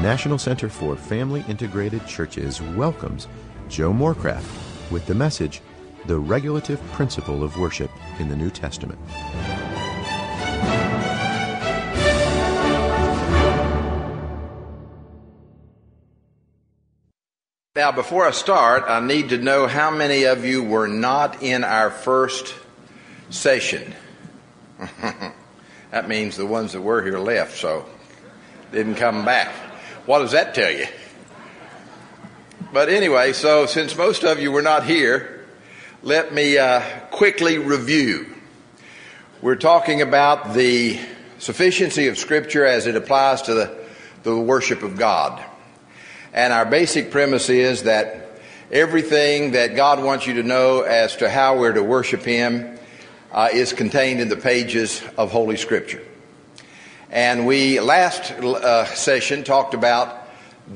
National Center for Family Integrated Churches welcomes Joe Morecraft with the message, The Regulative Principle of Worship in the New Testament. Now, before I start, I need to know how many of you were not in our first session. That means the ones that were here left, so didn't come back. What does that tell you? But anyway, so since most of you were not here, let me quickly review. We're talking about the sufficiency of Scripture as it applies to the worship of God. And our basic premise is that everything that God wants you to know as to how we're to worship Him is contained in the pages of Holy Scripture. And we last session talked about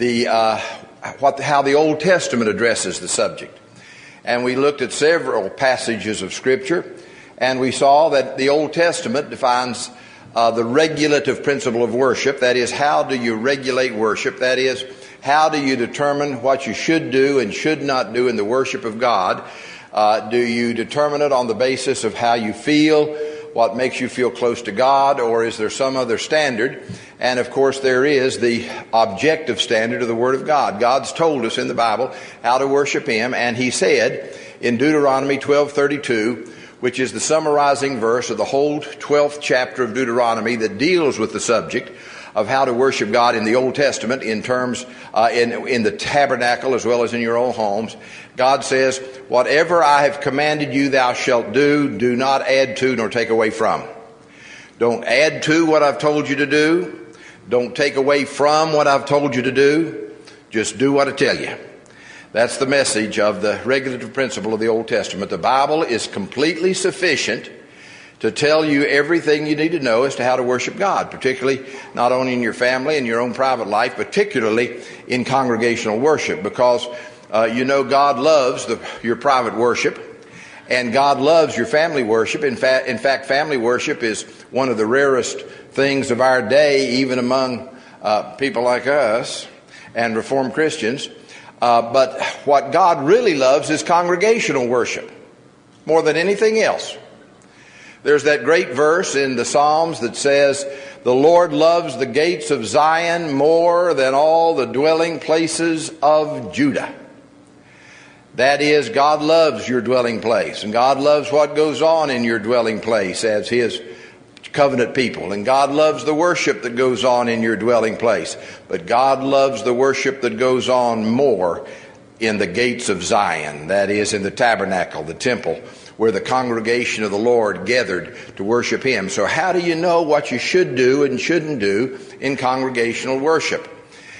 how the Old Testament addresses the subject. And we looked at several passages of Scripture, and we saw that the Old Testament defines the regulative principle of worship. That is, how do you regulate worship? That is, how do you determine what you should do and should not do in the worship of God? Do you determine it on the basis of how you feel, what makes you feel close to God, or is there some other standard? And of course there is the objective standard of the Word of God. God's told us in the Bible how to worship Him, and He said in Deuteronomy 12:32, which is the summarizing verse of the whole 12th chapter of Deuteronomy that deals with the subject of how to worship God in the Old Testament in terms in the tabernacle as well as in your own homes. God says, whatever I have commanded you thou shalt do, do not add to nor take away from. Don't add to what I've told you to do. Don't take away from what I've told you to do. Just do what I tell you. That's the message of the regulative principle of the Old Testament. The Bible is completely sufficient to tell you everything you need to know as to how to worship God, particularly not only in your family and your own private life, particularly in congregational worship, because God loves your private worship, and God loves your family worship. In fact, family worship is one of the rarest things of our day, even among people like us and Reformed Christians. But what God really loves is congregational worship more than anything else. There's that great verse in the Psalms that says, the Lord loves the gates of Zion more than all the dwelling places of Judah. That is, God loves your dwelling place, and God loves what goes on in your dwelling place as His covenant people, and God loves the worship that goes on in your dwelling place. But God loves the worship that goes on more in the gates of Zion, that is, in the tabernacle, the temple, where the congregation of the Lord gathered to worship Him. So how do you know what you should do and shouldn't do in congregational worship?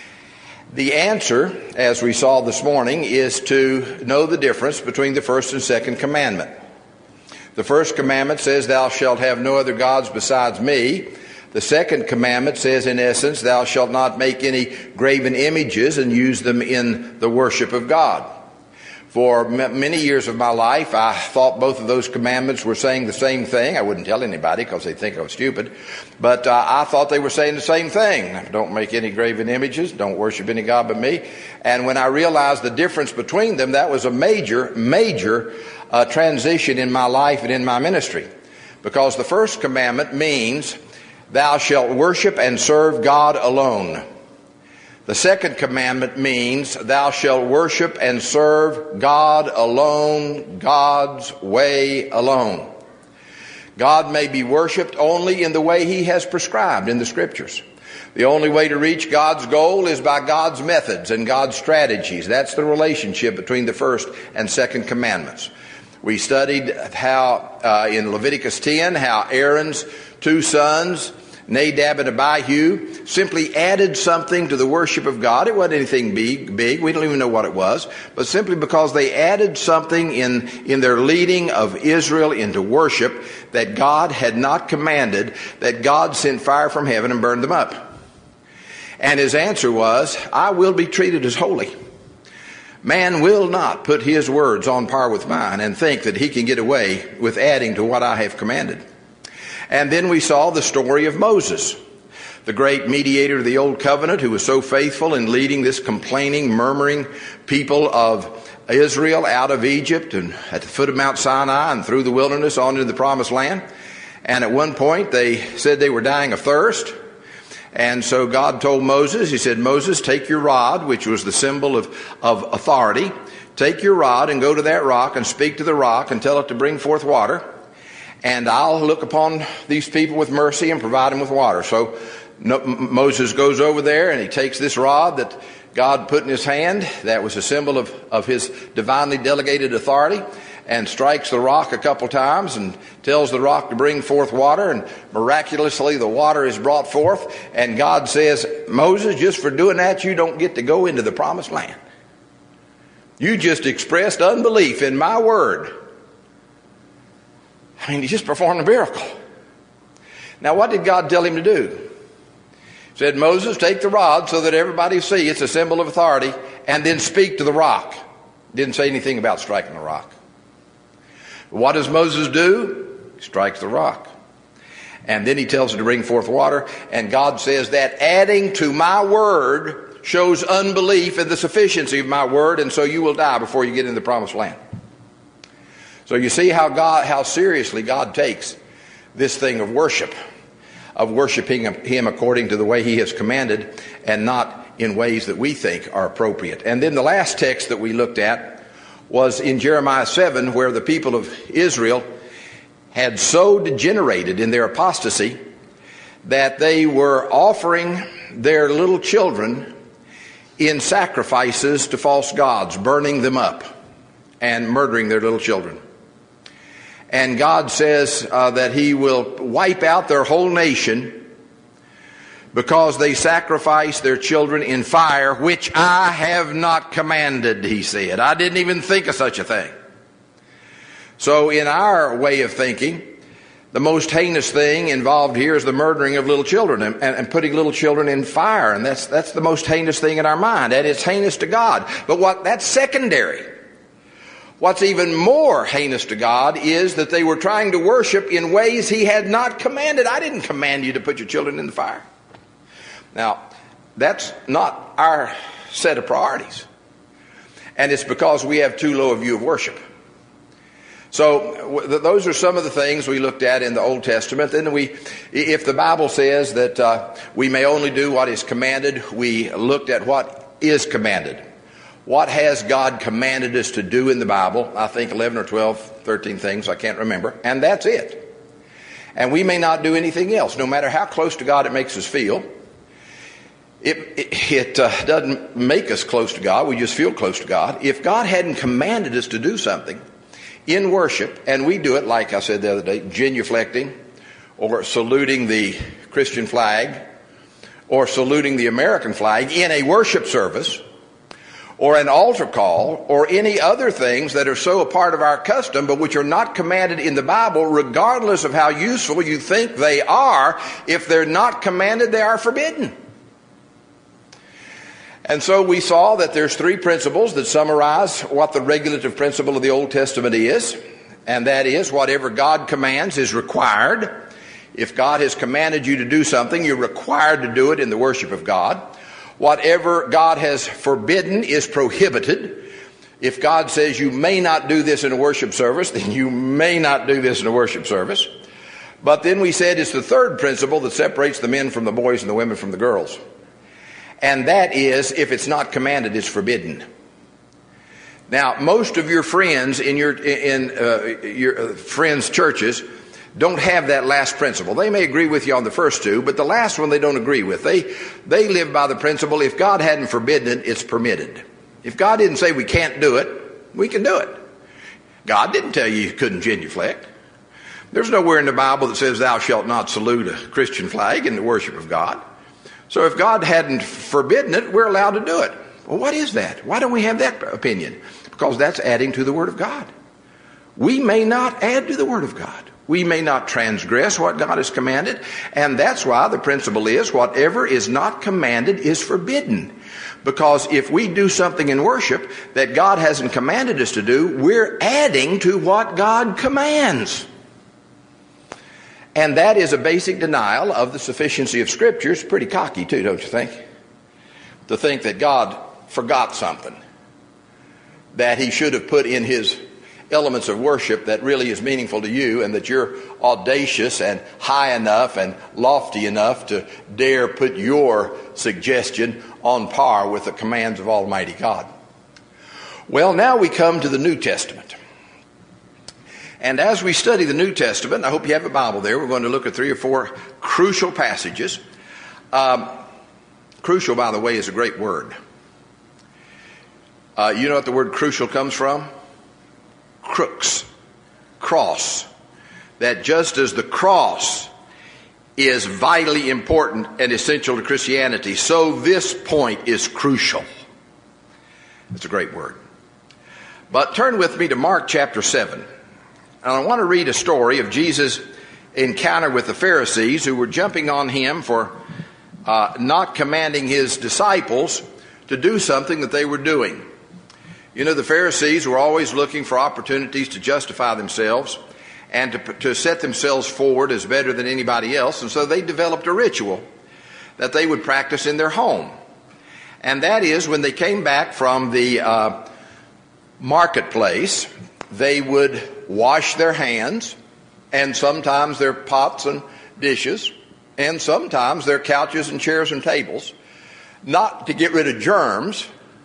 The answer, as we saw this morning, is to know the difference between the first and second commandment. The first commandment says, thou shalt have no other gods besides me. The second commandment says, in essence, thou shalt not make any graven images and use them in the worship of God. For many years of my life, I thought both of those commandments were saying the same thing. I wouldn't tell anybody because they'd think I was stupid. But I thought they were saying the same thing. Don't make any graven images. Don't worship any God but me. And when I realized the difference between them, that was a major transition in my life and in my ministry. Because the first commandment means, thou shalt worship and serve God alone. The second commandment means, thou shalt worship and serve God alone, God's way alone. God may be worshiped only in the way He has prescribed in the Scriptures. The only way to reach God's goal is by God's methods and God's strategies. That's the relationship between the first and second commandments. We studied how in Leviticus 10, how Aaron's two sons, Nadab and Abihu, simply added something to the worship of God. It wasn't anything big. We don't even know what it was. But simply because they added something in their leading of Israel into worship that God had not commanded, that God sent fire from heaven and burned them up. And His answer was, I will be treated as holy. Man will not put his words on par with mine and think that he can get away with adding to what I have commanded. And then we saw the story of Moses. the great mediator of the Old Covenant, who was so faithful in leading this complaining, murmuring people of Israel out of Egypt and at the foot of Mount Sinai and through the wilderness on into the Promised Land. And at one point they said they were dying of thirst. And so God told Moses, he said, Moses, take your rod, which was the symbol of authority. Take your rod and go to that rock and speak to the rock and tell it to bring forth water. And I'll look upon these people with mercy and provide them with water. So Moses goes over there and he takes this rod that God put in his hand, that was a symbol of his divinely delegated authority, and strikes the rock a couple times and tells the rock to bring forth water, and miraculously the water is brought forth, and God says, Moses, just for doing that, you don't get to go into the Promised Land. You just expressed unbelief in my word. I mean, he just performed a miracle. Now, what did God tell him to do? He said, Moses, take the rod so that everybody see it's a symbol of authority, and then speak to the rock. Didn't say anything about striking the rock. What does Moses do? He strikes the rock. And then he tells it to bring forth water, and God says that adding to my word shows unbelief in the sufficiency of my word, and so you will die before you get in the Promised Land. So you see how seriously God takes this thing of worship, of worshiping him according to the way he has commanded and not in ways that we think are appropriate. And then the last text that we looked at was in Jeremiah 7, where the people of Israel had so degenerated in their apostasy that they were offering their little children in sacrifices to false gods, burning them up and murdering their little children. And God says that he will wipe out their whole nation because they sacrifice their children in fire, which I have not commanded, he said. I didn't even think of such a thing. So in our way of thinking, the most heinous thing involved here is the murdering of little children and putting little children in fire. And that's the most heinous thing in our mind. And it's heinous to God. But that's secondary. What's even more heinous to God is that they were trying to worship in ways he had not commanded. I didn't command you to put your children in the fire. Now, that's not our set of priorities. And it's because we have too low a view of worship. So those are some of the things we looked at in the Old Testament. Then if the Bible says that we may only do what is commanded, we looked at what is commanded. What has God commanded us to do in the Bible? I think 11 or 12, 13 things, I can't remember. And that's it. And we may not do anything else, no matter how close to God it makes us feel. It doesn't make us close to God, we just feel close to God. If God hadn't commanded us to do something in worship, and we do it, like I said the other day, genuflecting, or saluting the Christian flag, or saluting the American flag in a worship service, or an altar call, or any other things that are so a part of our custom, but which are not commanded in the Bible, regardless of how useful you think they are, if they're not commanded, they are forbidden. And so we saw that there's three principles that summarize what the regulative principle of the Old Testament is, and that is whatever God commands is required. If God has commanded you to do something, you're required to do it in the worship of God. Whatever God has forbidden is prohibited. If God says you may not do this in a worship service, then you may not do this in a worship service. But then we said it's the third principle that separates the men from the boys and the women from the girls. And that is, if it's not commanded, it's forbidden. Now, most of your friends in your friends' churches don't have that last principle. They may agree with you on the first two, but the last one they don't agree with. They live by the principle, if God hadn't forbidden it, it's permitted. If God didn't say we can't do it, we can do it. God didn't tell you couldn't genuflect. There's nowhere in the Bible that says thou shalt not salute a Christian flag in the worship of God. So if God hadn't forbidden it, we're allowed to do it. Well, what is that? Why don't we have that opinion? Because that's adding to the Word of God. We may not add to the Word of God. We may not transgress what God has commanded, and that's why the principle is whatever is not commanded is forbidden. Because if we do something in worship that God hasn't commanded us to do, we're adding to what God commands. And that is a basic denial of the sufficiency of Scripture. It's pretty cocky too, don't you think? To think that God forgot something that he should have put in his elements of worship that really is meaningful to you, and that you're audacious and high enough and lofty enough to dare put your suggestion on par with the commands of Almighty God. Well, now we come to the New Testament. And as we study the New Testament, I hope you have a Bible there, we're going to look at 3 or 4 crucial passages. Crucial, by the way, is a great word. You know what the word crucial comes from? Crux, cross. That just as the cross is vitally important and essential to Christianity, so this point is crucial. It's a great word. But turn with me to Mark chapter 7. And I want to read a story of Jesus' encounter with the Pharisees, who were jumping on him for not commanding his disciples to do something that they were doing. You know, the Pharisees were always looking for opportunities to justify themselves and to set themselves forward as better than anybody else. And so they developed a ritual that they would practice in their home. And that is, when they came back from the marketplace, they would wash their hands, and sometimes their pots and dishes, and sometimes their couches and chairs and tables, not to get rid of germs,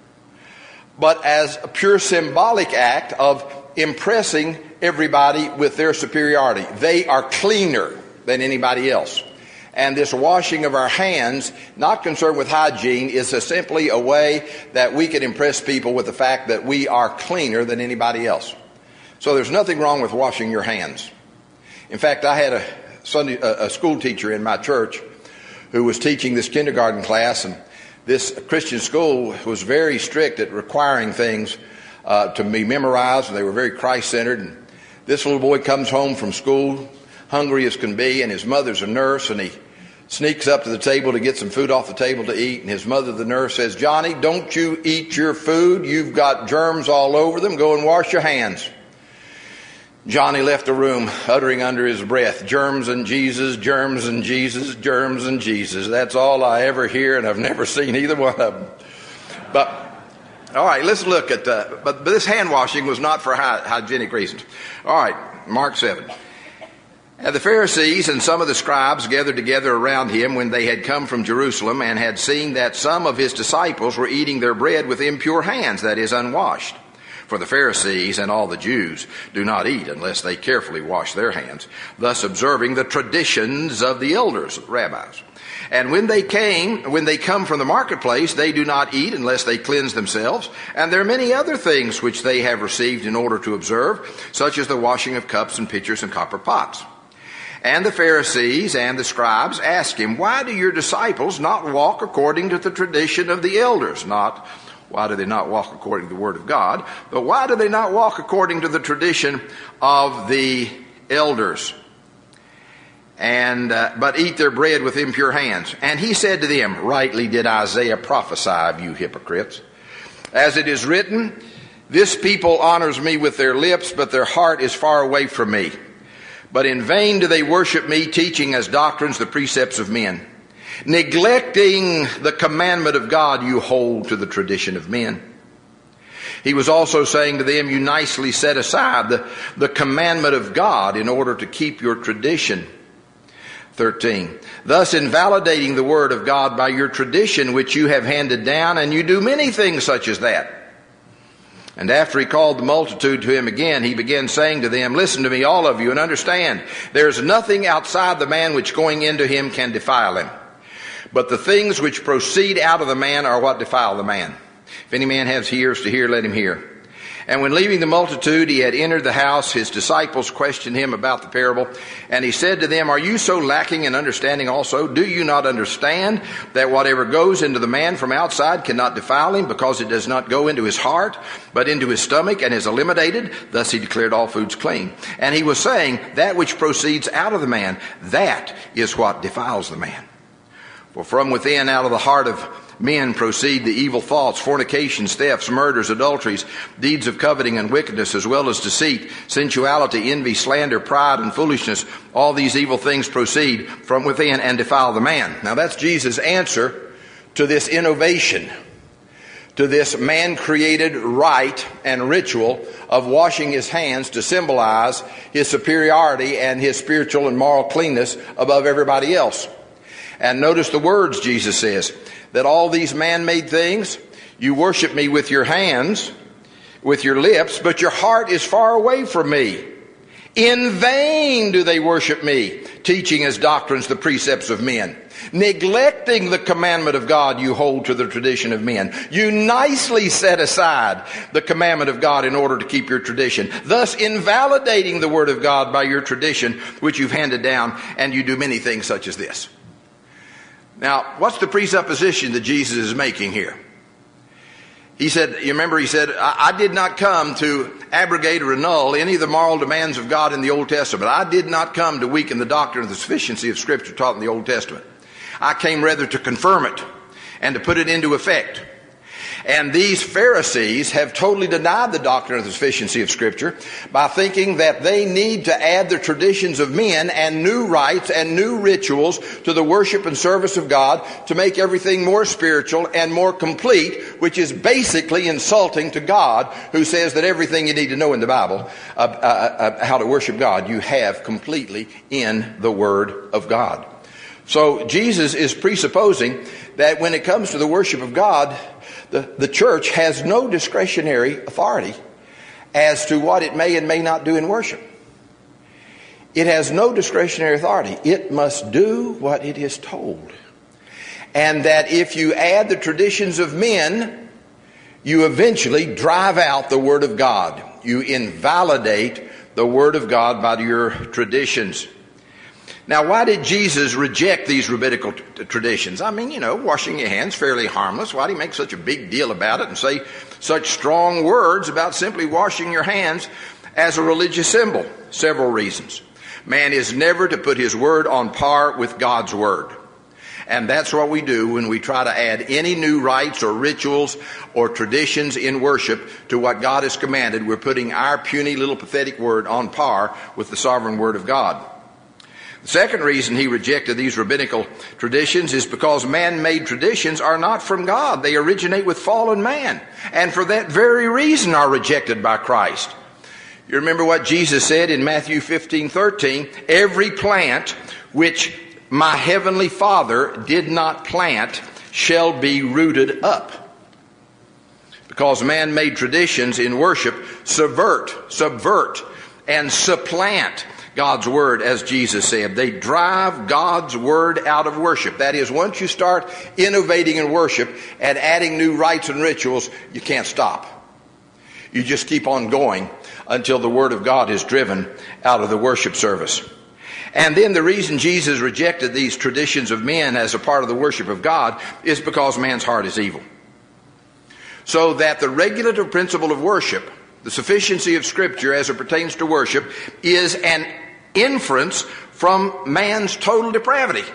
but as a pure symbolic act of impressing everybody with their superiority. They are cleaner than anybody else. And this washing of our hands, not concerned with hygiene, is simply a way that we can impress people with the fact that we are cleaner than anybody else. So there's nothing wrong with washing your hands. In fact, I had a school teacher in my church who was teaching this kindergarten class, and this Christian school was very strict at requiring things to be memorized, and they were very Christ-centered. And this little boy comes home from school, hungry as can be, and his mother's a nurse, and he sneaks up to the table to get some food off the table to eat, and his mother, the nurse, says, "Johnny, don't you eat your food. You've got germs all over them. Go and wash your hands." Johnny left the room uttering under his breath, "Germs and Jesus, germs and Jesus, germs and Jesus." That's all I ever hear, and I've never seen either one of them. But, all right, let's look at, but this hand washing was not for hygienic reasons. All right, Mark 7. And the Pharisees and some of the scribes gathered together around him when they had come from Jerusalem, and had seen that some of his disciples were eating their bread with impure hands, that is, unwashed. For the Pharisees and all the Jews do not eat unless they carefully wash their hands, thus observing the traditions of the elders, rabbis. And when they come from the marketplace, they do not eat unless they cleanse themselves. And there are many other things which they have received in order to observe, such as the washing of cups and pitchers and copper pots. And the Pharisees and the scribes asked him, "Why do your disciples not walk according to the tradition of the elders?" Not, why do they not walk according to the Word of God? But why do they not walk according to the tradition of the elders? But eat their bread with impure hands. And he said to them, "Rightly did Isaiah prophesy of you hypocrites. As it is written, this people honors me with their lips, but their heart is far away from me. But in vain do they worship me, teaching as doctrines the precepts of men. Neglecting the commandment of God, you hold to the tradition of men." He was also saying to them, "You nicely set aside the commandment of God in order to keep your tradition." 13. Thus invalidating the word of God by your tradition which you have handed down, and you do many things such as that. And after he called the multitude to him again, he began saying to them, "Listen to me, all of you, and understand, there is nothing outside the man which going into him can defile him. But the things which proceed out of the man are what defile the man. If any man has ears to hear, let him hear." And when leaving the multitude, he had entered the house. His disciples questioned him about the parable. And he said to them, "Are you so lacking in understanding also? Do you not understand that whatever goes into the man from outside cannot defile him, because it does not go into his heart, but into his stomach, and is eliminated?" Thus he declared all foods clean. And he was saying, that which proceeds out of the man, that is what defiles the man. For from within, out of the heart of men proceed the evil thoughts, fornications, thefts, murders, adulteries, deeds of coveting and wickedness, as well as deceit, sensuality, envy, slander, pride, and foolishness. All these evil things proceed from within and defile the man. Now that's Jesus' answer to this innovation, to this man-created rite and ritual of washing his hands to symbolize his superiority and his spiritual and moral cleanness above everybody else. And notice the words Jesus says, that all these man-made things, you worship me with your hands, with your lips, but your heart is far away from me. In vain do they worship me, teaching as doctrines the precepts of men. Neglecting the commandment of God, you hold to the tradition of men. You nicely set aside the commandment of God in order to keep your tradition, thus invalidating the word of God by your tradition, which you've handed down, and you do many things such as this. Now, what's the presupposition that Jesus is making here? He said, you remember he said, I did not come to abrogate or annul any of the moral demands of God in the Old Testament. I did not come to weaken the doctrine of the sufficiency of Scripture taught in the Old Testament. I came rather to confirm it and to put it into effect. And these Pharisees have totally denied the doctrine of the sufficiency of Scripture by thinking that they need to add the traditions of men and new rites and new rituals to the worship and service of God to make everything more spiritual and more complete, which is basically insulting to God, who says that everything you need to know in the Bible how to worship God, you have completely in the Word of God. So Jesus is presupposing that when it comes to the worship of God, the church has no discretionary authority as to what it may and may not do in worship. It has no discretionary authority. It must do what it is told. And that if you add the traditions of men, you eventually drive out the Word of God. You invalidate the Word of God by your traditions. Now, why did Jesus reject these rabbinical traditions? I mean, washing your hands, fairly harmless. Why did he make such a big deal about it and say such strong words about simply washing your hands as a religious symbol? Several reasons. Man is never to put his word on par with God's word. And that's what we do when we try to add any new rites or rituals or traditions in worship to what God has commanded. We're putting our puny little pathetic word on par with the sovereign word of God. The second reason he rejected these rabbinical traditions is because man-made traditions are not from God. They originate with fallen man, and for that very reason are rejected by Christ. You remember what Jesus said in Matthew 15:13, every plant which my heavenly Father did not plant shall be rooted up. Because man-made traditions in worship subvert, and supplant God's word, as Jesus said. They drive God's word out of worship. That is, once you start innovating in worship and adding new rites and rituals, you can't stop. You just keep on going until the word of God is driven out of the worship service. And then the reason Jesus rejected these traditions of men as a part of the worship of God is because man's heart is evil. So that the regulative principle of worship, the sufficiency of Scripture as it pertains to worship, is an inference from man's total depravity.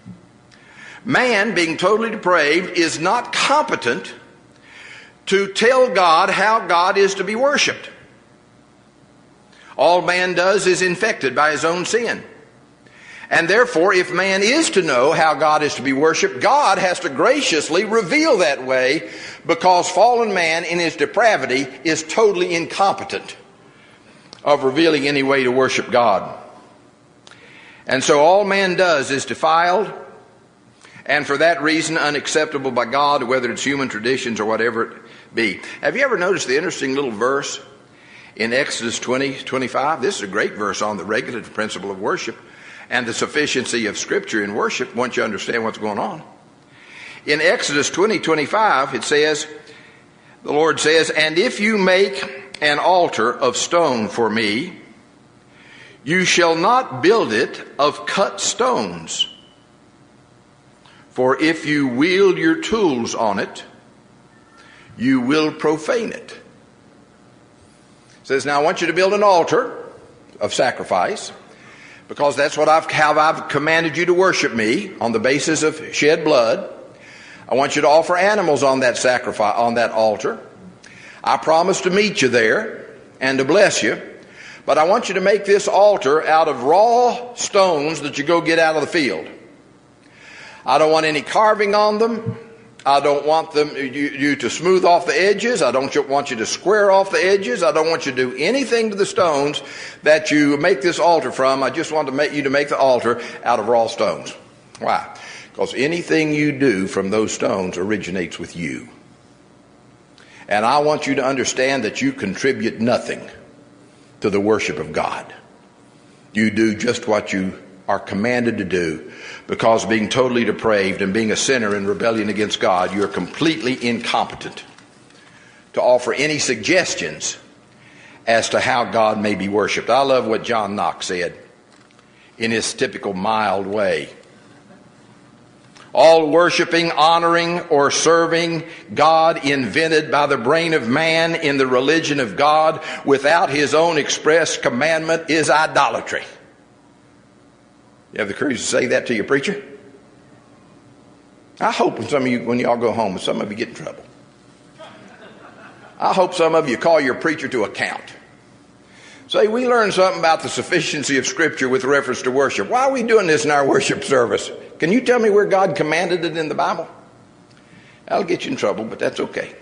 Man, being totally depraved, is not competent to tell God how God is to be worshipped. All man does is infected by his own sin. And therefore, if man is to know how God is to be worshipped, God has to graciously reveal that way, because fallen man in his depravity is totally incompetent of revealing any way to worship God. And so all man does is defiled, and for that reason unacceptable by God, whether it's human traditions or whatever it be. Have you ever noticed the interesting little verse in Exodus 20:25? This is a great verse on the regulative principle of worship and the sufficiency of Scripture in worship once you understand what's going on. In Exodus 20:25, it says, the Lord says, and if you make an altar of stone for me, you shall not build it of cut stones. For if you wield your tools on it, you will profane it. It says, now I want you to build an altar of sacrifice, because that's what how I've commanded you to worship me on the basis of shed blood. I want you to offer animals on that sacrifice, on that altar. I promise to meet you there and to bless you. But I want you to make this altar out of raw stones that you go get out of the field. I don't want any carving on them. I don't want you to smooth off the edges. I don't want you to square off the edges. I don't want you to do anything to the stones that you make this altar from. I just want you to make the altar out of raw stones. Why? Because anything you do from those stones originates with you. And I want you to understand that you contribute nothing to the worship of God. You do just what you are commanded to do, because being totally depraved and being a sinner in rebellion against God, you're completely incompetent to offer any suggestions as to how God may be worshiped. I love what John Knox said in his typical mild way. All worshiping, honoring, or serving God invented by the brain of man in the religion of God without his own express commandment is idolatry. You have the courage to say that to your preacher? I hope when y'all go home, some of you get in trouble. I hope some of you call your preacher to account. Say, we learned something about the sufficiency of Scripture with reference to worship. Why are we doing this in our worship service? Can you tell me where God commanded it in the Bible? That'll get you in trouble, but that's okay.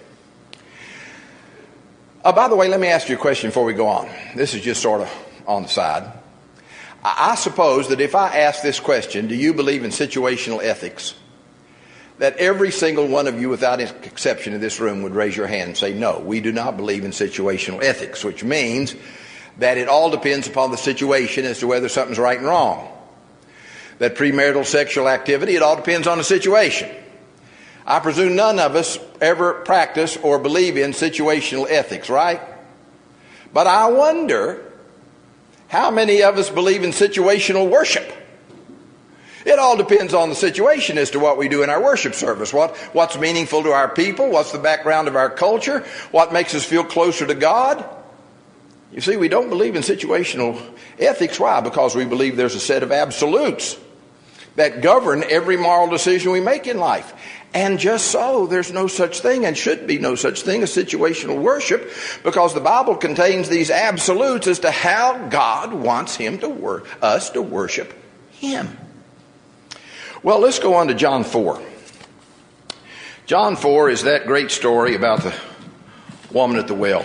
By the way, let me ask you a question before we go on. This is just sort of on the side. I suppose that if I ask this question, do you believe in situational ethics, that every single one of you without exception in this room would raise your hand and say, no, we do not believe in situational ethics, which means that it all depends upon the situation as to whether something's right and wrong. That premarital sexual activity, it all depends on the situation. I presume none of us ever practice or believe in situational ethics, right? But I wonder how many of us believe in situational worship. It all depends on the situation as to what we do in our worship service. What's meaningful to our people? What's the background of our culture? What makes us feel closer to God? You see, we don't believe in situational ethics. Why? Because we believe there's a set of absolutes that govern every moral decision we make in life. And just so, there's no such thing and should be no such thing as situational worship, because the Bible contains these absolutes as to how God wants us to worship Him. Well, let's go on to John 4. John 4 is that great story about the woman at the well.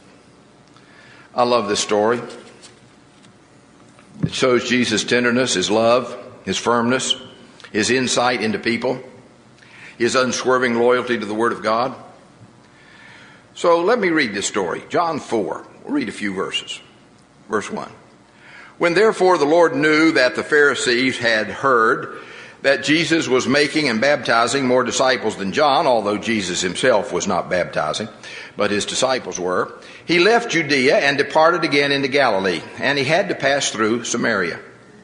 I love this story. It shows Jesus' tenderness, His love, His firmness, His insight into people, His unswerving loyalty to the Word of God. So let me read this story. John 4. We'll read a few verses. Verse 1. When therefore the Lord knew that the Pharisees had heard that Jesus was making and baptizing more disciples than John, although Jesus himself was not baptizing, but his disciples were, he left Judea and departed again into Galilee, and he had to pass through Samaria.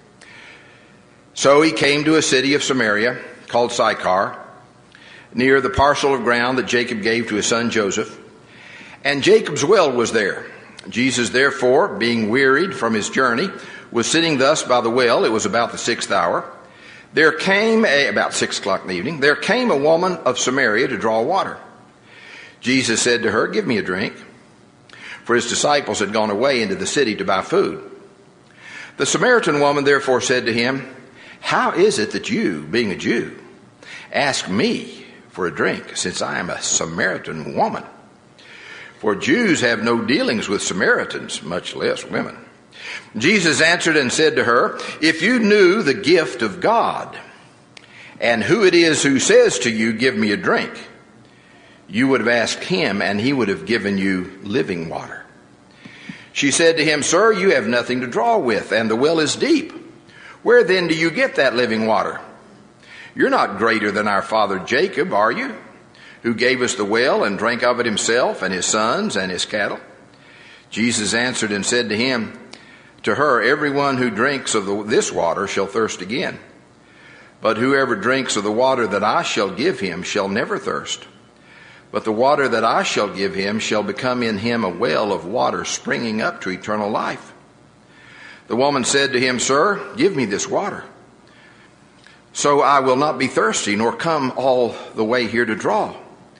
So he came to a city of Samaria called Sychar, near the parcel of ground that Jacob gave to his son Joseph, and Jacob's well was there. Jesus therefore, being wearied from his journey, was sitting thus by the well. It was about the 6th hour. There came about 6 o'clock in the evening, there came a woman of Samaria to draw water. Jesus said to her, give me a drink. For his disciples had gone away into the city to buy food. The Samaritan woman therefore said to him, how is it that you, being a Jew, ask me for a drink, since I am a Samaritan woman? For Jews have no dealings with Samaritans, much less women. Jesus answered and said to her, if you knew the gift of God, and who it is who says to you, give me a drink, you would have asked him, and he would have given you living water. She said to him, sir, you have nothing to draw with, and the well is deep. Where then do you get that living water? You're not greater than our father Jacob, are you? Who gave us the well and drank of it himself and his sons and his cattle? Jesus answered and said to her, everyone who drinks of this water shall thirst again. But whoever drinks of the water that I shall give him shall never thirst. But the water that I shall give him shall become in him a well of water springing up to eternal life. The woman said to him, sir, give me this water, so I will not be thirsty, nor come all the way here to draw.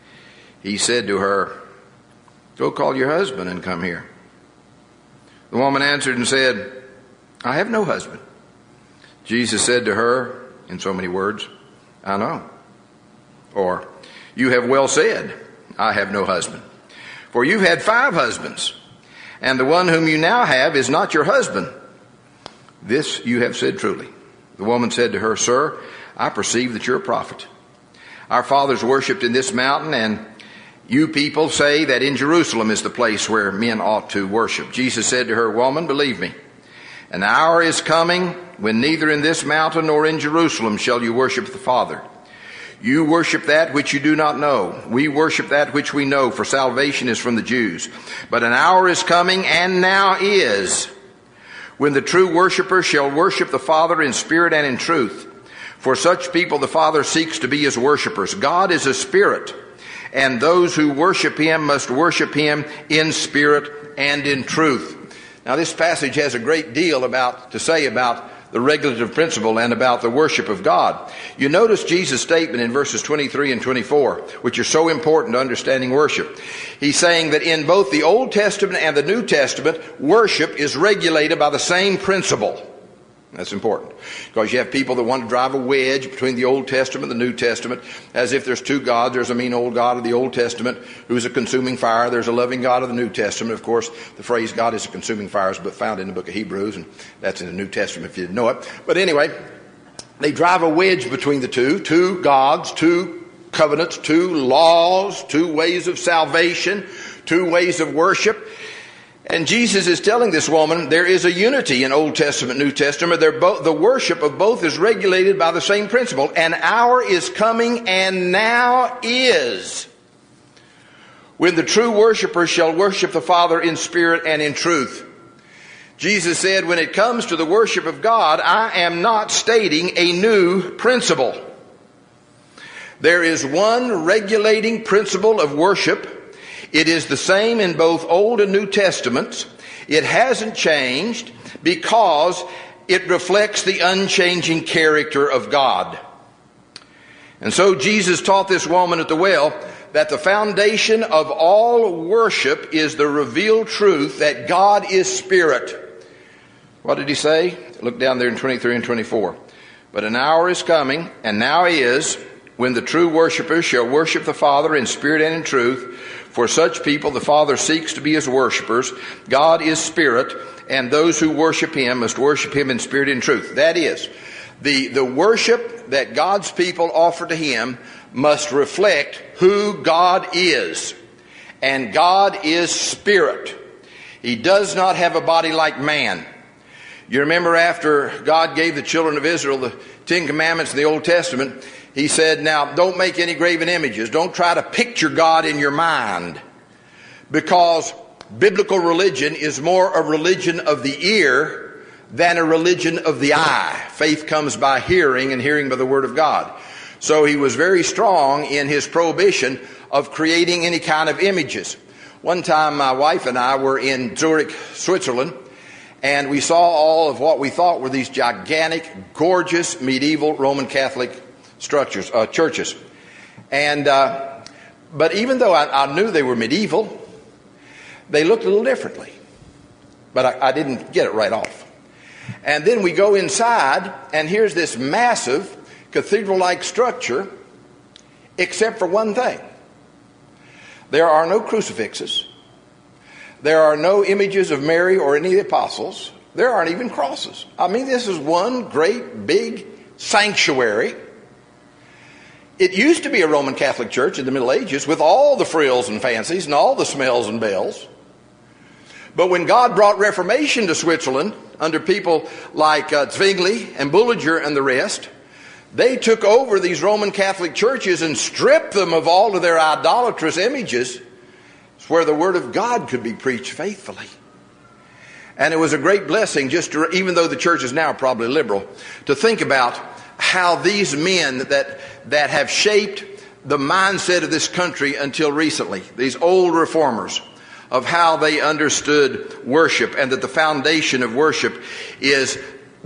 He said to her, go call your husband and come here. The woman answered and said, I have no husband. Jesus said to her, in so many words, I know. Or, you have well said, I have no husband. For you've had 5 husbands, and the one whom you now have is not your husband. This you have said truly. The woman said to her, Sir, I perceive that you're a prophet. Our fathers worshipped in this mountain, and you people say that in Jerusalem is the place where men ought to worship. Jesus said to her, Woman, believe me, an hour is coming when neither in this mountain nor in Jerusalem shall you worship the Father. You worship that which you do not know. We worship that which we know, for salvation is from the Jews. But an hour is coming, and now is, when the true worshipper shall worship the Father in spirit and in truth. For such people the Father seeks to be his worshipers. God is a spirit, and those who worship him must worship him in spirit and in truth. Now, this passage has a great deal to say about the regulative principle and about the worship of God. You notice Jesus' statement in verses 23 and 24, which are so important to understanding worship. He's saying that in both the Old Testament and the New Testament, worship is regulated by the same principle. That's important, because you have people that want to drive a wedge between the Old Testament and the New Testament, as if there's 2 gods. There's a mean old God of the Old Testament who's a consuming fire. There's a loving God of the New Testament. Of course, the phrase God is a consuming fire is found in the book of Hebrews, and that's in the New Testament if you didn't know it. But anyway, they drive a wedge between the 2 gods, 2 covenants, 2 laws, 2 ways of salvation, 2 ways of worship. And Jesus is telling this woman there is a unity in Old Testament, New Testament. The worship of both is regulated by the same principle. An hour is coming, and now is, when the true worshiper shall worship the Father in spirit and in truth. Jesus said, when it comes to the worship of God, I am not stating a new principle. There is one regulating principle of worship. It is the same in both Old and New Testaments. It hasn't changed because it reflects the unchanging character of God. And so Jesus taught this woman at the well that the foundation of all worship is the revealed truth that God is spirit. What did he say? Look down there in 23 and 24. But an hour is coming, and now is, when the true worshipers shall worship the Father in spirit and in truth. For such people the Father seeks to be his worshipers. God is spirit, and those who worship him must worship him in spirit and truth. That is, the worship that God's people offer to him must reflect who God is. And God is spirit. He does not have a body like man. You remember after God gave the children of Israel the 10 Commandments in the Old Testament, he said, now, don't make any graven images. Don't try to picture God in your mind. Because biblical religion is more a religion of the ear than a religion of the eye. Faith comes by hearing, and hearing by the word of God. So he was very strong in his prohibition of creating any kind of images. One time my wife and I were in Zurich, Switzerland, and we saw all of what we thought were these gigantic, gorgeous, medieval Roman Catholic structures, churches. And but even though I knew they were medieval, they looked a little differently. But I didn't get it right off. And then we go inside, and here's this massive cathedral-like structure, except for one thing. There are no crucifixes. There are no images of Mary or any of the apostles. There aren't even crosses. I mean, this is one great big sanctuary. It used to be a Roman Catholic church in the Middle Ages with all the frills and fancies and all the smells and bells. But when God brought Reformation to Switzerland under people like Zwingli and Bullinger and the rest, they took over these Roman Catholic churches and stripped them of all of their idolatrous images, where the Word of God could be preached faithfully. And it was a great blessing, even though the church is now probably liberal, to think about how these men that have shaped the mindset of this country until recently, these old reformers, of how they understood worship, and that the foundation of worship is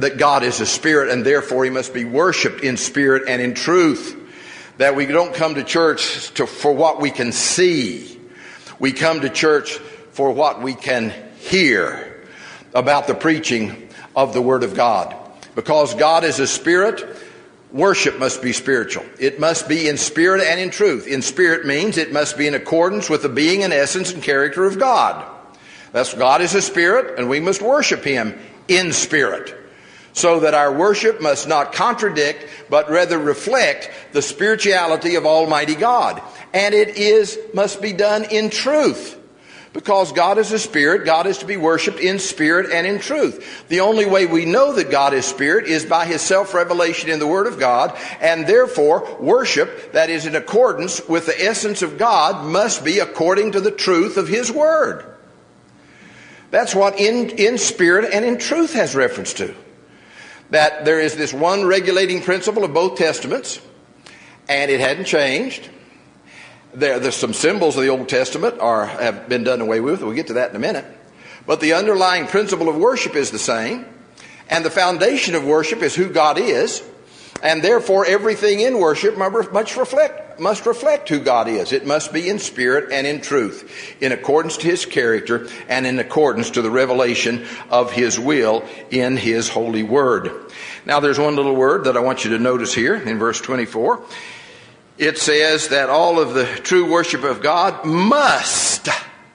that God is a spirit, and therefore he must be worshiped in spirit and in truth. That we don't come to church for what we can see. We come to church for what we can hear about the preaching of the Word of God. Because God is a spirit, worship must be spiritual. It must be in spirit and in truth. In spirit means it must be in accordance with the being and essence and character of God. That's God is a spirit, and we must worship him in spirit. So that our worship must not contradict, but rather reflect the spirituality of Almighty God. And it must be done in truth. Because God is a spirit, God is to be worshiped in spirit and in truth. The only way we know that God is spirit is by his self-revelation in the Word of God, and therefore worship that is in accordance with the essence of God must be according to the truth of his Word. That's what in spirit and in truth has reference to. That there is this one regulating principle of both Testaments, and it hadn't changed. There's some symbols of the Old Testament have been done away with. We'll get to that in a minute. But the underlying principle of worship is the same, and the foundation of worship is who God is, and therefore everything in worship must reflect who God is. It must be in spirit and in truth, in accordance to his character and in accordance to the revelation of his will in his holy word. Now there's one little word that I want you to notice here in verse 24. It says that all of the true worship of God must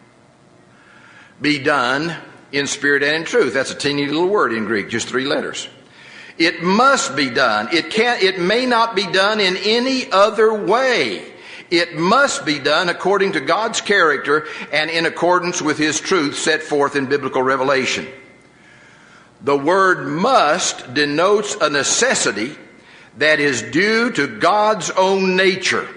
be done in spirit and in truth. That's a teeny little word in Greek, just 3 letters. It must be done. It may not be done in any other way. It must be done according to God's character and in accordance with his truth set forth in biblical revelation. The word must denotes a necessity that is due to God's own nature.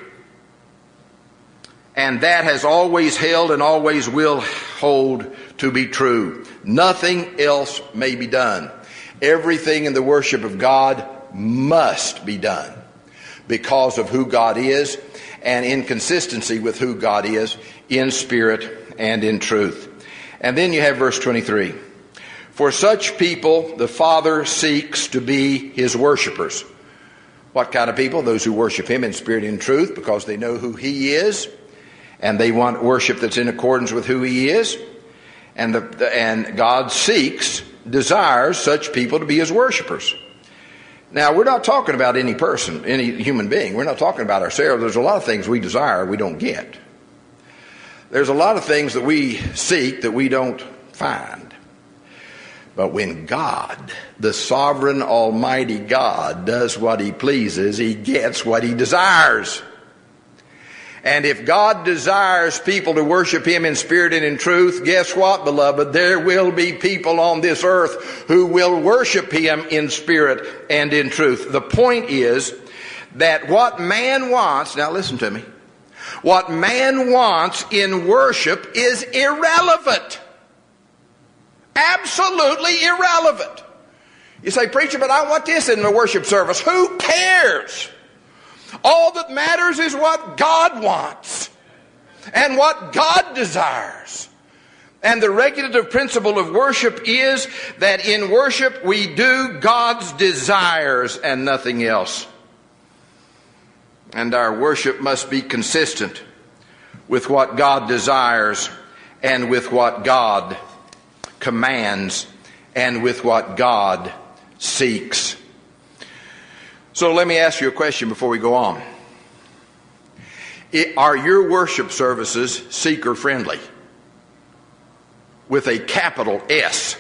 And that has always held and always will hold to be true. Nothing else may be done. Everything in the worship of God must be done because of who God is and in consistency with who God is in spirit and in truth. And then you have verse 23. For such people the Father seeks to be his worshipers. What kind of people? Those who worship him in spirit and in truth because they know who he is and they want worship that's in accordance with who he is. And God desires such people to be his worshipers. Now, we're not talking about any person, any human being. We're not talking about ourselves. There's a lot of things we desire we don't get. There's a lot of things that we seek that we don't find. But when God, the sovereign almighty God, does what he pleases, he gets what he desires. And if God desires people to worship him in spirit and in truth, guess what, beloved? There will be people on this earth who will worship him in spirit and in truth. The point is that what man wants, now listen to me, what man wants in worship is irrelevant. Absolutely irrelevant. You say, preacher, but I want this in the worship service. Who cares? All that matters is what God wants and what God desires. And the regulative principle of worship is that in worship we do God's desires and nothing else. And our worship must be consistent with what God desires and with what God commands and with what God seeks. So let me ask you a question before we go on. Are your worship services seeker friendly? With a capital S.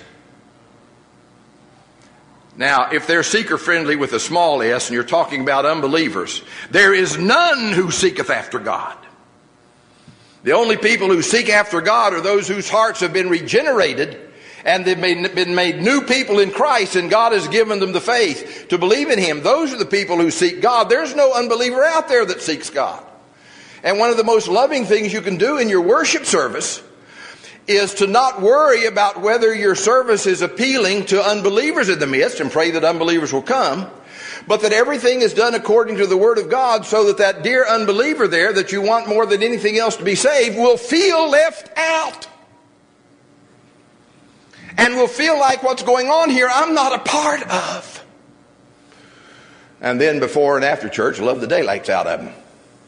Now, if they're seeker friendly with a small s and you're talking about unbelievers, there is none who seeketh after God. The only people who seek after God are those whose hearts have been regenerated and they've been made new people in Christ, and God has given them the faith to believe in him. Those are the people who seek God. There's no unbeliever out there that seeks God. And one of the most loving things you can do in your worship service is to not worry about whether your service is appealing to unbelievers in the midst, and pray that unbelievers will come, but that everything is done according to the Word of God, so that that dear unbeliever there that you want more than anything else to be saved will feel left out. and will feel like what's going on here I'm not a part of. And then before and after church, love the daylights out of them.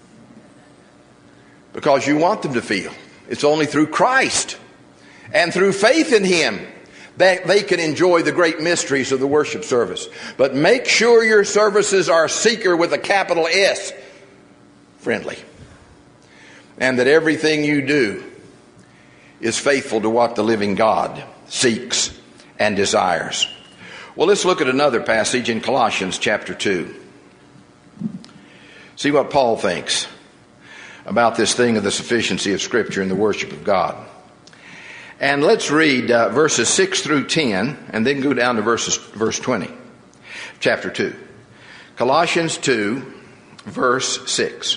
Because you want them to feel it's only through Christ and through faith in Him that they can enjoy the great mysteries of the worship service. But make sure your services are seeker with a capital S, friendly. And that everything you do is faithful to what the living God seeks and desires. Well, let's look at another passage in Colossians chapter 2. See what Paul thinks about this thing of the sufficiency of Scripture in the worship of God. And let's read verses 6 through 10 and then go down to verse 20. Chapter 2. Colossians 2, verse 6.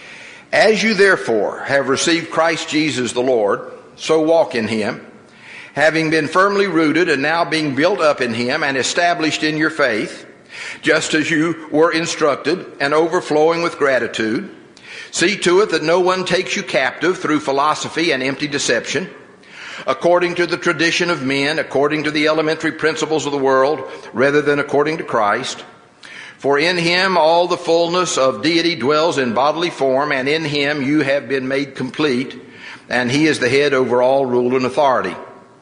As you therefore have received Christ Jesus the Lord, so walk in Him, having been firmly rooted and now being built up in Him and established in your faith, just as you were instructed, and overflowing with gratitude. See to it that no one takes you captive through philosophy and empty deception, according to the tradition of men, according to the elementary principles of the world, rather than according to Christ. For in Him all the fullness of deity dwells in bodily form, and in Him you have been made complete, and He is the head over all rule and authority.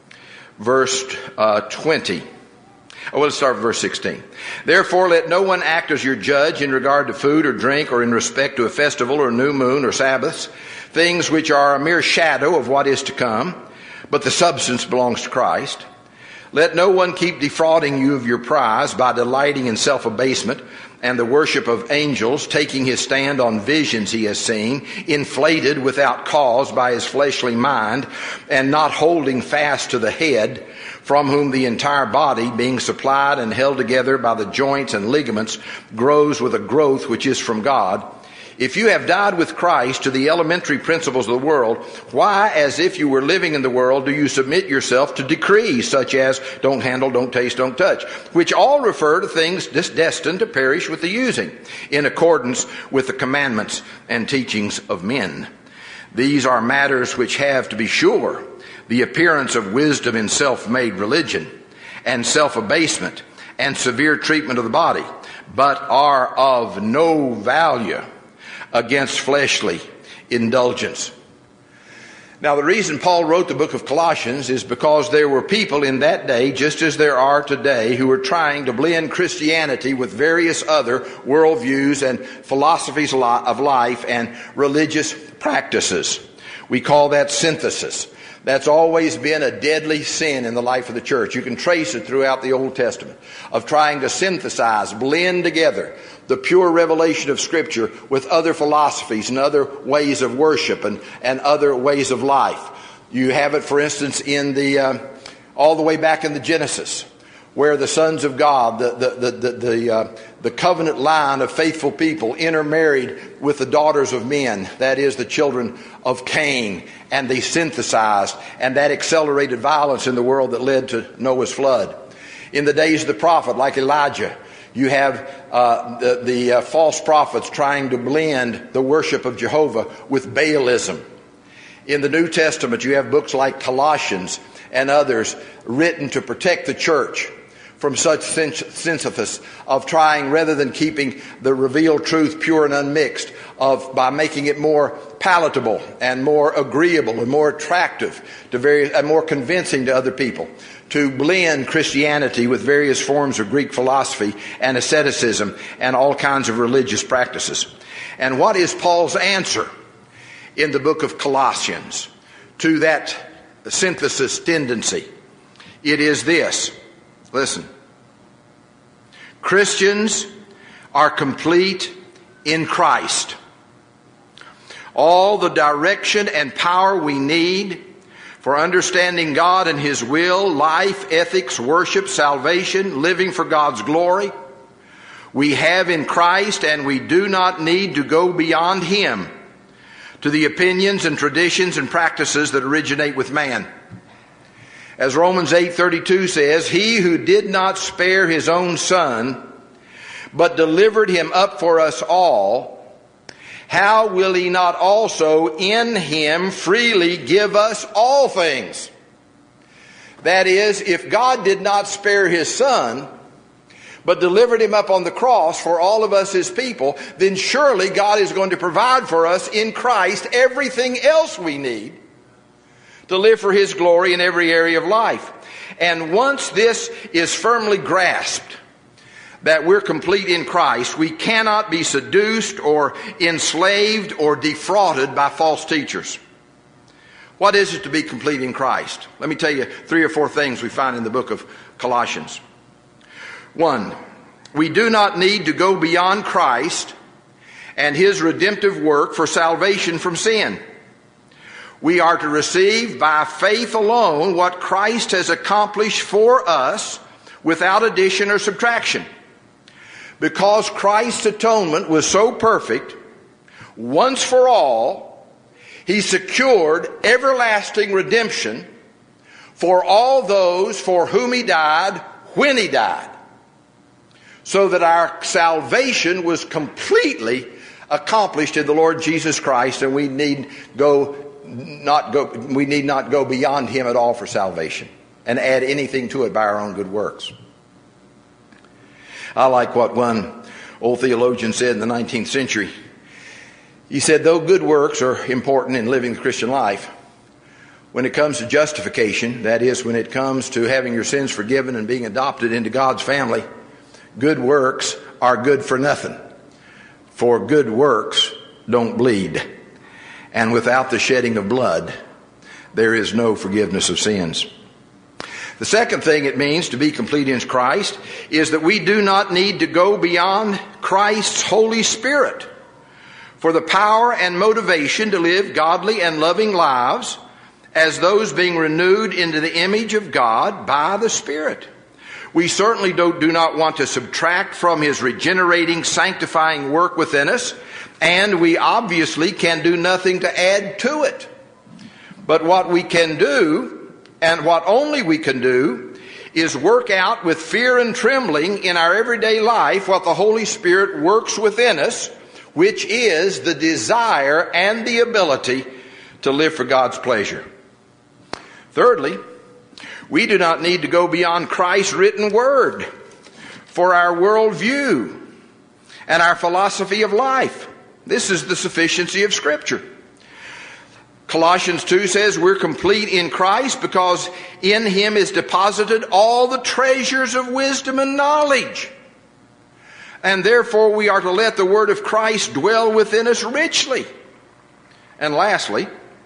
Verse 20. Let's start with verse 16. Therefore let no one act as your judge in regard to food or drink, or in respect to a festival or new moon or Sabbaths, things which are a mere shadow of what is to come, but the substance belongs to Christ. Let no one keep defrauding you of your prize by delighting in self-abasement and the worship of angels, taking his stand on visions he has seen, inflated without cause by his fleshly mind, and not holding fast to the head, from whom the entire body, being supplied and held together by the joints and ligaments, grows with a growth which is from God. If you have died with Christ to the elementary principles of the world, why, as if you were living in the world, do you submit yourself to decrees such as don't handle, don't taste, don't touch, which all refer to things destined to perish with the using, in accordance with the commandments and teachings of men? These are matters which have, to be sure, the appearance of wisdom in self-made religion and self-abasement and severe treatment of the body, but are of no value against fleshly indulgence. Now, the reason Paul wrote the book of Colossians is because there were people in that day, just as there are today, who were trying to blend Christianity with various other worldviews and philosophies of life and religious practices. We call that synthesis. That's always been a deadly sin in the life of the church. You can trace it throughout the Old Testament, of trying to synthesize, blend together the pure revelation of Scripture with other philosophies and other ways of worship and other ways of life. You have it, for instance, in all the way back in the Genesis, where the sons of God, the covenant line of faithful people, intermarried with the daughters of men, that is, the children of Cain, and they synthesized, and that accelerated violence in the world that led to Noah's flood. In the days of the prophet, like Elijah, you have the false prophets trying to blend the worship of Jehovah with Baalism. In the New Testament, you have books like Colossians and others written to protect the church from such synthesis of trying, rather than keeping the revealed truth pure and unmixed, by making it more palatable and more agreeable and more attractive to various and more convincing to other people, to blend Christianity with various forms of Greek philosophy and asceticism and all kinds of religious practices. And what is Paul's answer in the book of Colossians to that synthesis tendency? It is this. Listen. Christians are complete in Christ. All the direction and power we need for understanding God and His will, life, ethics, worship, salvation, living for God's glory, we have in Christ, and we do not need to go beyond Him to the opinions and traditions and practices that originate with man. As Romans 8:32 says, He who did not spare His own Son, but delivered Him up for us all, how will He not also in Him freely give us all things? That is, if God did not spare his Son, but delivered him up on the cross for all of us his people, then surely God is going to provide for us in Christ everything else we need to live for his glory in every area of life. And once this is firmly grasped, that we're complete in Christ, we cannot be seduced or enslaved or defrauded by false teachers. What is it to be complete in Christ? Let me tell you 3 or 4 things we find in the book of Colossians. 1, we do not need to go beyond Christ and his redemptive work for salvation from sin. We are to receive by faith alone what Christ has accomplished for us without addition or subtraction. Because Christ's atonement was so perfect, once for all, he secured everlasting redemption for all those for whom he died when he died. So that our salvation was completely accomplished in the Lord Jesus Christ, and we need not go beyond him at all for salvation and add anything to it by our own good works. I like what one old theologian said in the 19th century. He said, though good works are important in living the Christian life, when it comes to justification, that is, when it comes to having your sins forgiven and being adopted into God's family, good works are good for nothing. For good works don't bleed. And without the shedding of blood, there is no forgiveness of sins. The second thing it means to be complete in Christ is that we do not need to go beyond Christ's Holy Spirit for the power and motivation to live godly and loving lives as those being renewed into the image of God by the Spirit. We certainly do not want to subtract from his regenerating, sanctifying work within us, and we obviously can do nothing to add to it. But what we can do, and what only we can do, is work out with fear and trembling in our everyday life what the Holy Spirit works within us, which is the desire and the ability to live for God's pleasure. Thirdly, we do not need to go beyond Christ's written word for our worldview and our philosophy of life. This is the sufficiency of Scripture. Colossians 2 says we're complete in Christ because in him is deposited all the treasures of wisdom and knowledge. And therefore we are to let the word of Christ dwell within us richly. And lastly,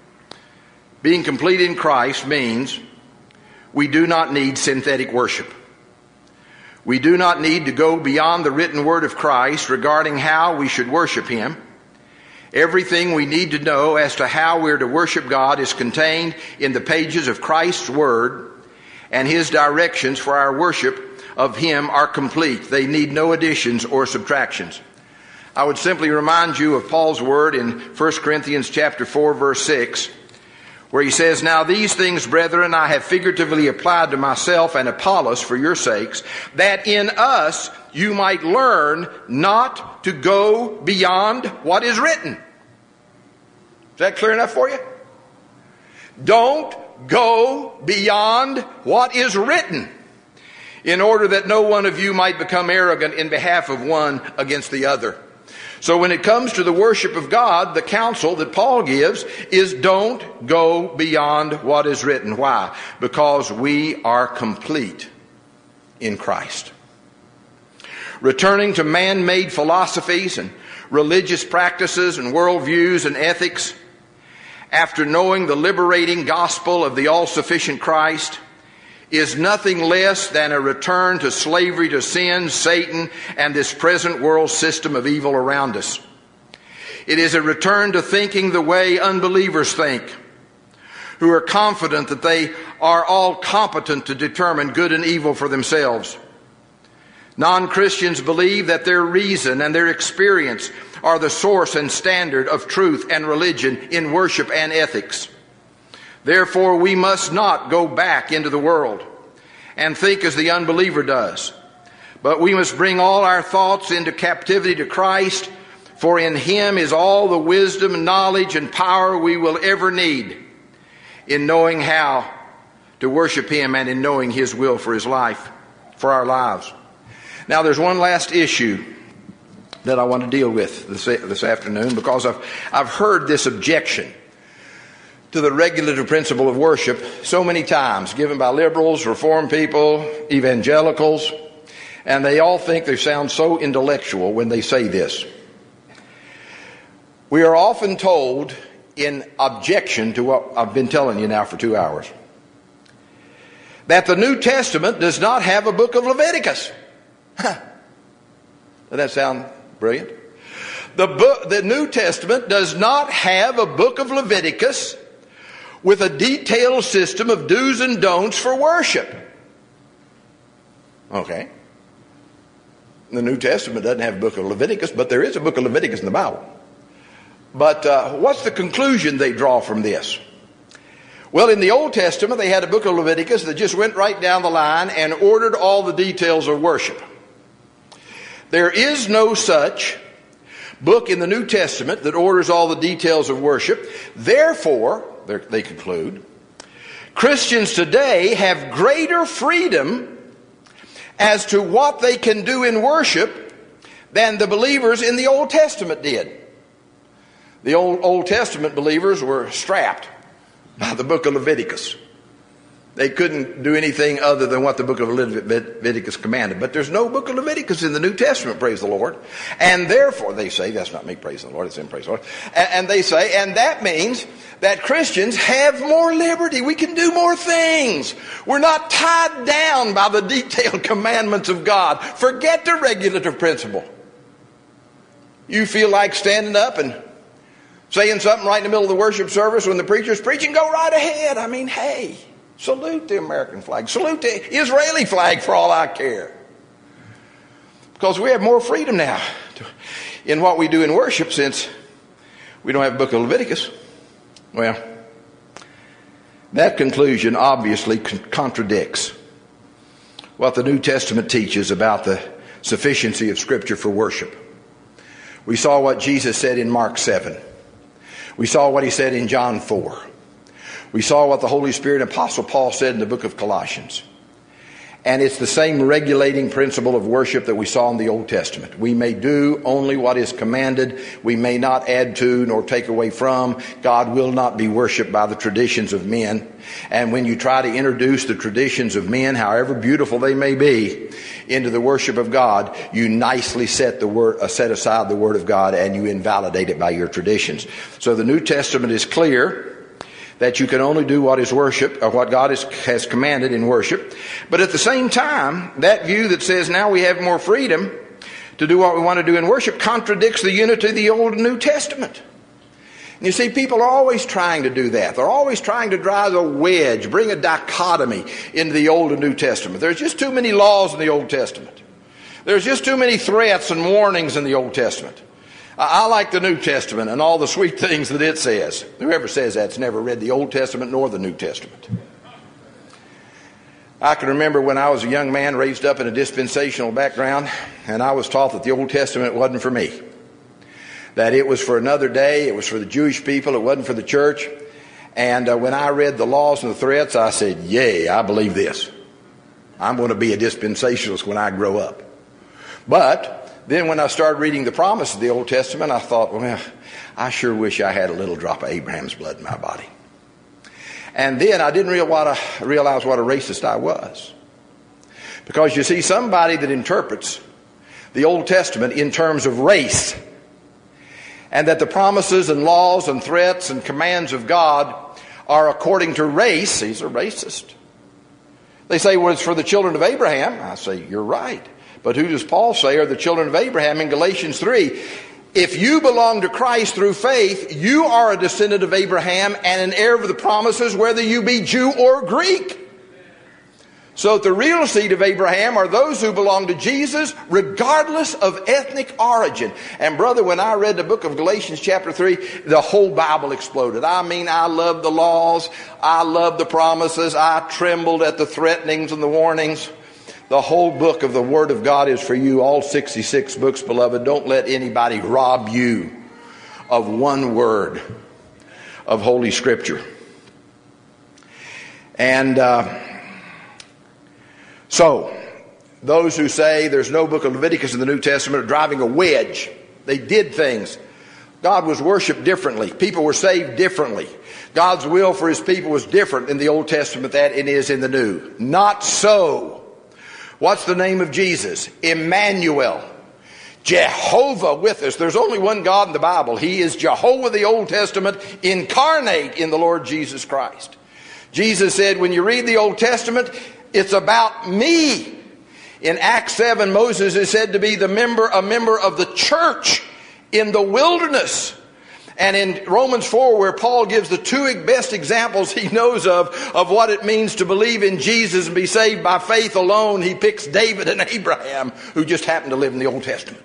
being complete in Christ means we do not need synthetic worship. We do not need to go beyond the written word of Christ regarding how we should worship him. Everything we need to know as to how we're to worship God is contained in the pages of Christ's word, and his directions for our worship of him are complete. They need no additions or subtractions. I would simply remind you of Paul's word in 1 Corinthians chapter 4, verse 6, where he says, now these things, brethren, I have figuratively applied to myself and Apollos for your sakes, that in us you might learn not to go beyond what is written. Is that clear enough for you? Don't go beyond what is written, in order that no one of you might become arrogant in behalf of one against the other. So when it comes to the worship of God, the counsel that Paul gives is don't go beyond what is written. Why? Because we are complete in Christ. Returning to man-made philosophies and religious practices and worldviews and ethics, after knowing the liberating gospel of the all-sufficient Christ, is nothing less than a return to slavery to sin, Satan, and this present world system of evil around us. It is a return to thinking the way unbelievers think, who are confident that they are all competent to determine good and evil for themselves. Non-Christians believe that their reason and their experience are the source and standard of truth and religion in worship and ethics. Therefore, we must not go back into the world and think as the unbeliever does, but we must bring all our thoughts into captivity to Christ, for in him is all the wisdom, knowledge, and power we will ever need in knowing how to worship Him and in knowing His will for His life, for our lives. Now there's one last issue that I want to deal with this afternoon, because I've heard this objection to the regulative principle of worship so many times, given by liberals, reformed people, evangelicals, and they all think they sound so intellectual when they say this. We are often told, in objection to what I've been telling you now for 2 hours, that the New Testament does not have a book of Leviticus. Does that sound brilliant? The New Testament does not have a book of Leviticus with a detailed system of do's and don'ts for worship. Okay. The New Testament doesn't have a book of Leviticus, but there is a book of Leviticus in the Bible. But what's the conclusion they draw from this? Well, in the Old Testament, they had a book of Leviticus that just went right down the line and ordered all the details of worship. There is no such book in the New Testament that orders all the details of worship. Therefore, they conclude, Christians today have greater freedom as to what they can do in worship than the believers in the Old Testament did. The Old Testament believers were strapped by the book of Leviticus. They couldn't do anything other than what the book of Leviticus commanded. But there's no book of Leviticus in the New Testament, praise the Lord. And therefore, they say, that's not me, praise the Lord, it's in praise the Lord. And they say, and that means that Christians have more liberty. We can do more things. We're not tied down by the detailed commandments of God. Forget the regulative principle. You feel like standing up and saying something right in the middle of the worship service when the preacher's preaching, go right ahead. I mean, hey, salute the American flag. Salute the Israeli flag for all I care. Because we have more freedom now in what we do in worship, since we don't have a book of Leviticus. Well, that conclusion obviously contradicts what the New Testament teaches about the sufficiency of Scripture for worship. We saw what Jesus said in Mark 7. We saw what He said in John 4. We saw what the Holy Spirit and Apostle Paul said in the book of Colossians. And it's the same regulating principle of worship that we saw in the Old Testament. We may do only what is commanded. We may not add to nor take away from. God will not be worshiped by the traditions of men. And when you try to introduce the traditions of men, however beautiful they may be, into the worship of God, you nicely set aside the Word of God, and you invalidate it by your traditions. So the New Testament is clear that you can only do what is worship, or what God has commanded in worship. But at the same time, that view that says now we have more freedom to do what we want to do in worship contradicts the unity of the Old and New Testament. And you see, people are always trying to do that. They're always trying to drive a wedge, bring a dichotomy into the Old and New Testament. There's just too many laws in the Old Testament. There's just too many threats and warnings in the Old Testament. I like the New Testament and all the sweet things that it says. Whoever says that's never read the Old Testament nor the New Testament. I can remember when I was a young man raised up in a dispensational background, and I was taught that the Old Testament wasn't for me. That it was for another day, it was for the Jewish people, it wasn't for the church. And when I read the laws and the threats, I said, yay, I believe this. I'm going to be a dispensationalist when I grow up. But then when I started reading the promise of the Old Testament, I thought, well, I sure wish I had a little drop of Abraham's blood in my body. And then I didn't realize what a racist I was. Because you see, somebody that interprets the Old Testament in terms of race, and that the promises and laws and threats and commands of God are according to race, he's a racist. They say, well, it's for the children of Abraham. I say, you're right. But who does Paul say are the children of Abraham in Galatians 3? If you belong to Christ through faith, you are a descendant of Abraham and an heir of the promises, whether you be Jew or Greek. So the real seed of Abraham are those who belong to Jesus, regardless of ethnic origin. And brother, when I read the book of Galatians chapter 3, the whole Bible exploded. I mean, I loved the laws. I loved the promises. I trembled at the threatenings and the warnings. The whole book of the Word of God is for you, all 66 books, beloved. Don't let anybody rob you of one word of Holy Scripture. And so, those who say there's no book of Leviticus in the New Testament are driving a wedge. They did things. God was worshiped differently. People were saved differently. God's will for his people was different in the Old Testament than it is in the New. Not so. What's the name of Jesus? Emmanuel. Jehovah with us. There's only one God in the Bible. He is Jehovah, the Old Testament, incarnate in the Lord Jesus Christ. Jesus said, when you read the Old Testament, it's about me. In Acts 7, Moses is said to be a member of the church in the wilderness. And in Romans 4, where Paul gives the two best examples he knows of what it means to believe in Jesus and be saved by faith alone, he picks David and Abraham, who just happened to live in the Old Testament.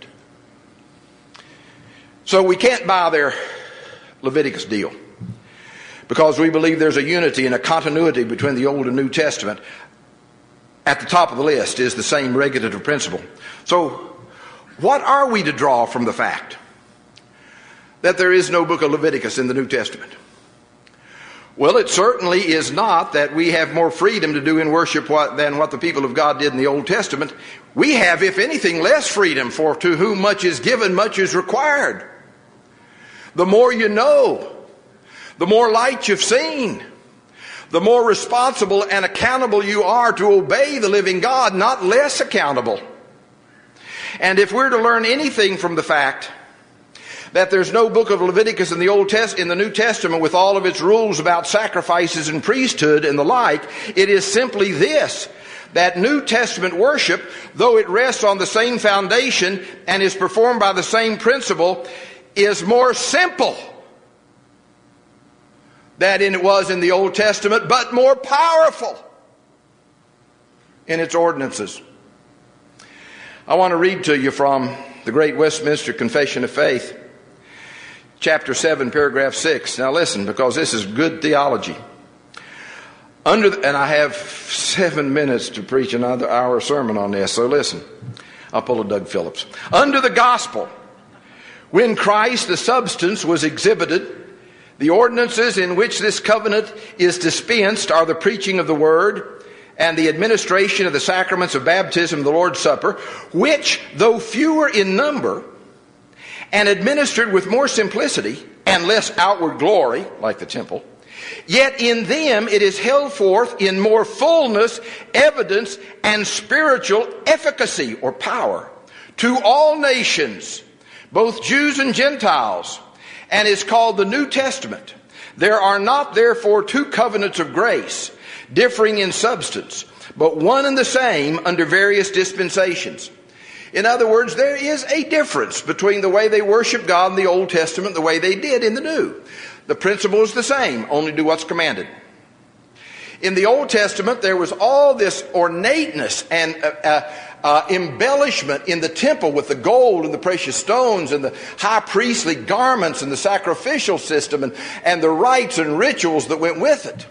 So we can't buy their Leviticus deal, because we believe there's a unity and a continuity between the Old and New Testament. At the top of the list is the same regulative principle. So what are we to draw from the fact that there is no book of Leviticus in the New Testament? Well, it certainly is not that we have more freedom to do in worship than what the people of God did in the Old Testament. We have, if anything, less freedom, for to whom much is given, much is required. The more you know, the more light you've seen, the more responsible and accountable you are to obey the living God, not less accountable. And if we're to learn anything from the fact that there's no book of Leviticus in the New Testament with all of its rules about sacrifices and priesthood and the like, it is simply this: that New Testament worship, though it rests on the same foundation and is performed by the same principle, is more simple than it was in the Old Testament, but more powerful in its ordinances. I want to read to you from the Great Westminster Confession of Faith, chapter 7, paragraph 6. Now listen, because this is good theology. And I have 7 minutes to preach another hour sermon on this, so listen. I'll pull a Doug Phillips. Under the gospel, when Christ, the substance, was exhibited, the ordinances in which this covenant is dispensed are the preaching of the word and the administration of the sacraments of baptism and the Lord's Supper, which, though fewer in number and administered with more simplicity and less outward glory, like the temple, yet in them it is held forth in more fullness, evidence, and spiritual efficacy or power to all nations, both Jews and Gentiles, and is called the New Testament. There are not therefore two covenants of grace, differing in substance, but one and the same under various dispensations. In other words, there is a difference between the way they worship God in the Old Testament and the way they did in the New. The principle is the same, only do what's commanded. In the Old Testament, there was all this ornateness and embellishment in the temple with the gold and the precious stones and the high priestly garments and the sacrificial system and the rites and rituals that went with it.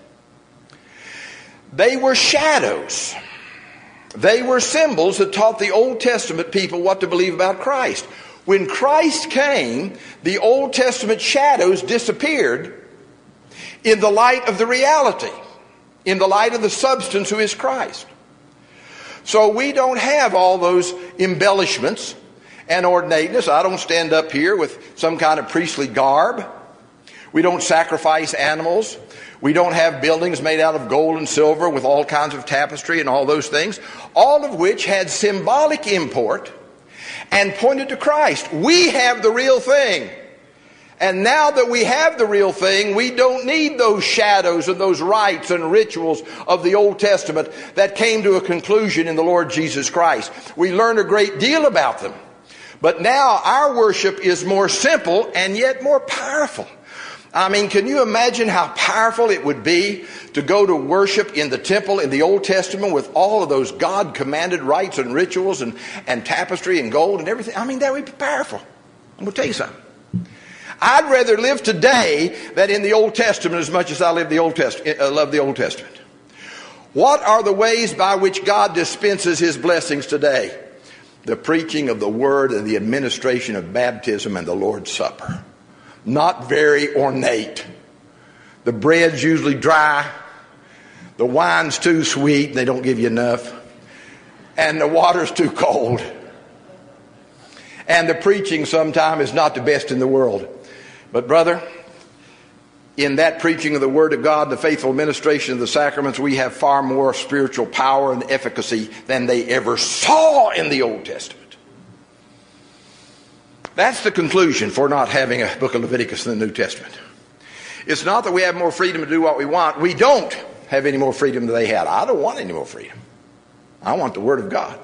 They were shadows. They were symbols that taught the Old Testament people what to believe about Christ. When Christ came, the Old Testament shadows disappeared in the light of the reality, in the light of the substance who is Christ. So we don't have all those embellishments and ornateness. I don't stand up here with some kind of priestly garb. We don't sacrifice animals. We don't have buildings made out of gold and silver with all kinds of tapestry and all those things, all of which had symbolic import and pointed to Christ. We have the real thing. And now that we have the real thing, we don't need those shadows and those rites and rituals of the Old Testament that came to a conclusion in the Lord Jesus Christ. We learn a great deal about them. But now our worship is more simple and yet more powerful. I mean, can you imagine how powerful it would be to go to worship in the temple in the Old Testament with all of those God-commanded rites and rituals and tapestry and gold and everything? I mean, that would be powerful. I'm going to tell you something. I'd rather live today than in the Old Testament as much as I love the Old Testament. What are the ways by which God dispenses His blessings today? The preaching of the Word and the administration of baptism and the Lord's Supper. Not very ornate. The bread's usually dry. The wine's too sweet, they don't give you enough. And the water's too cold. And the preaching sometimes is not the best in the world. But brother, in that preaching of the Word of God, the faithful administration of the sacraments, we have far more spiritual power and efficacy than they ever saw in the Old Testament. That's the conclusion for not having a book of Leviticus in the New Testament. It's not that we have more freedom to do what we want. We don't have any more freedom than they had. I don't want any more freedom. I want the Word of God.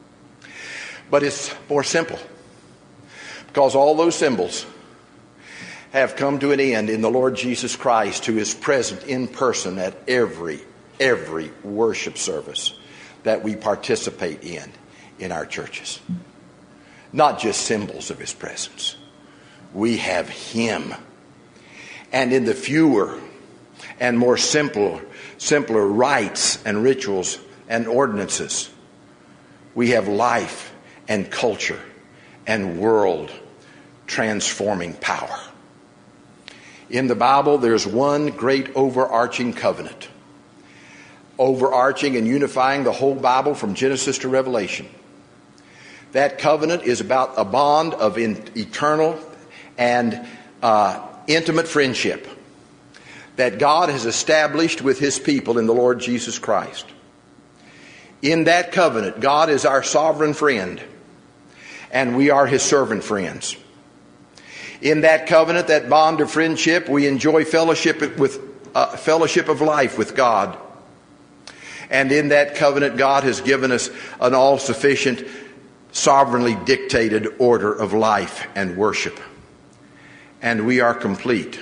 But it's more simple. Because all those symbols have come to an end in the Lord Jesus Christ, who is present in person at every worship service that we participate in our churches. Not just symbols of His presence. We have Him. And in the fewer and more simpler rites and rituals and ordinances, we have life and culture and world transforming power. In the Bible, there's one great overarching covenant, overarching and unifying the whole Bible from Genesis to Revelation. That covenant is about a bond of eternal and intimate friendship that God has established with His people in the Lord Jesus Christ. In that covenant, God is our sovereign friend, and we are His servant friends. In that covenant, that bond of friendship, we enjoy fellowship of life with God. And in that covenant, God has given us an all-sufficient, sovereignly dictated order of life and worship. And we are complete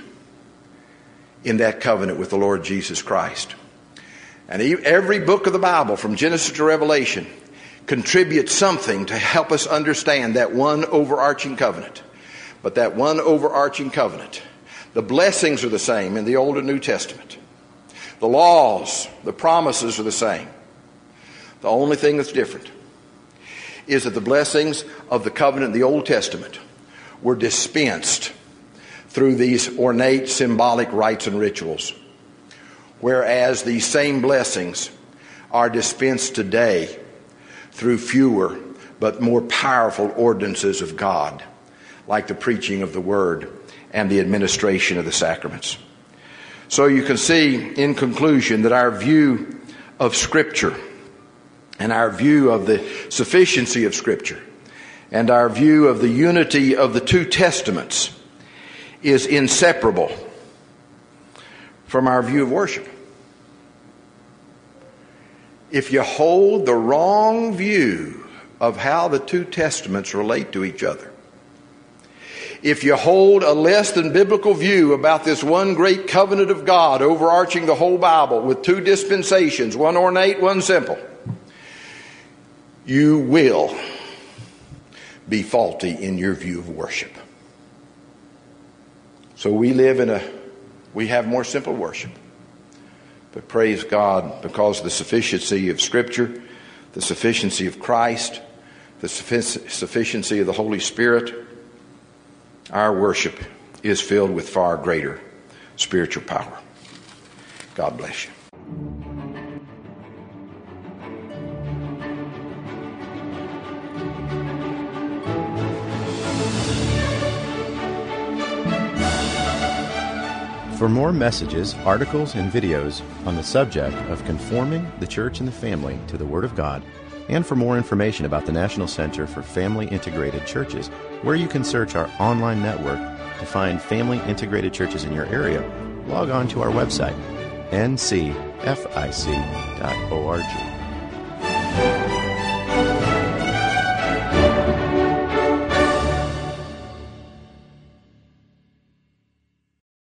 in that covenant with the Lord Jesus Christ. And every book of the Bible, from Genesis to Revelation, contributes something to help us understand that one overarching covenant. But that one overarching covenant, the blessings are the same in the Old and New Testament. The laws, the promises are the same. The only thing that's different is that the blessings of the covenant in the Old Testament were dispensed through these ornate symbolic rites and rituals, whereas these same blessings are dispensed today through fewer but more powerful ordinances of God, like the preaching of the Word and the administration of the sacraments. So you can see, in conclusion, that our view of Scripture and our view of the sufficiency of Scripture and our view of the unity of the two testaments is inseparable from our view of worship. If you hold the wrong view of how the two testaments relate to each other, if you hold a less than biblical view about this one great covenant of God overarching the whole Bible with two dispensations, one ornate, one simple, you will be faulty in your view of worship. So we have more simple worship. But praise God, because of the sufficiency of Scripture, the sufficiency of Christ, the sufficiency of the Holy Spirit, our worship is filled with far greater spiritual power. God bless you. For more messages, articles, and videos on the subject of conforming the church and the family to the Word of God, and for more information about the National Center for Family Integrated Churches, where you can search our online network to find family integrated churches in your area, log on to our website, ncfic.org.